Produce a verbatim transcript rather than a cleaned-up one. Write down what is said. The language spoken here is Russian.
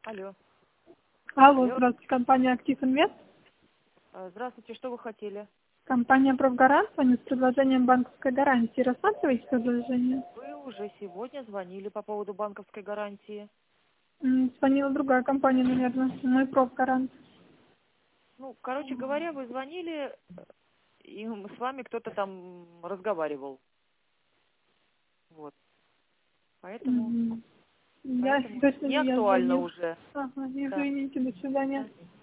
Алло. Алло, Алло. здравствуйте, компания «Актив Инвест». А, Здравствуйте, что вы хотели? Компания «Профгарант» звонит с предложением банковской гарантии. Рассматриваете предложение? Вы уже сегодня звонили по поводу банковской гарантии. М, Звонила другая компания, наверное. Мы «Профгарант». Ну, короче говоря, вы звонили, и с вами кто-то там разговаривал. Вот. Поэтому, Мгм. Я поэтому точно не не я актуально звонила. уже. Ага, Да. извините, до свидания. Да.